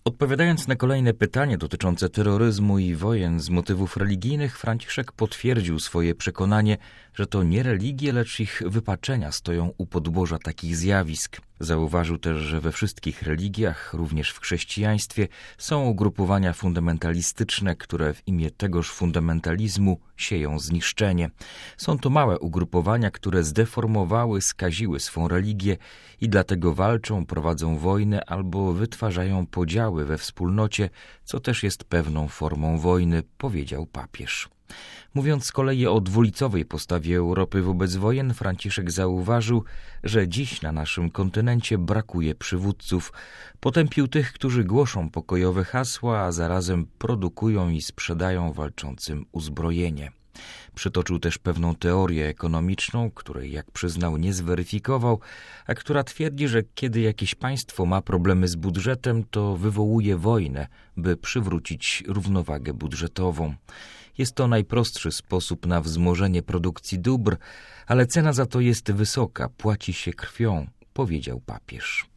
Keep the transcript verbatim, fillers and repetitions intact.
Odpowiadając na kolejne pytanie dotyczące terroryzmu i wojen z motywów religijnych, Franciszek potwierdził swoje przekonanie, że to nie religie, lecz ich wypaczenia stoją u podłoża takich zjawisk. Zauważył też, że we wszystkich religiach, również w chrześcijaństwie, są ugrupowania fundamentalistyczne, które w imię tegoż fundamentalizmu sieją zniszczenie. Są to małe ugrupowania, które zdeformowały, skaziły swą religię i dlatego walczą, prowadzą wojnę albo wytwarzają podziały we wspólnocie, co też jest pewną formą wojny, powiedział papież. Mówiąc z kolei o dwulicowej postawie Europy wobec wojen, Franciszek zauważył, że dziś na naszym kontynencie brakuje przywódców. Potępił tych, którzy głoszą pokojowe hasła, a zarazem produkują i sprzedają walczącym uzbrojenie. Przytoczył też pewną teorię ekonomiczną, której, jak przyznał, nie zweryfikował, a która twierdzi, że kiedy jakieś państwo ma problemy z budżetem, to wywołuje wojnę, by przywrócić równowagę budżetową. Jest to najprostszy sposób na wzmożenie produkcji dóbr, ale cena za to jest wysoka, płaci się krwią, powiedział papież.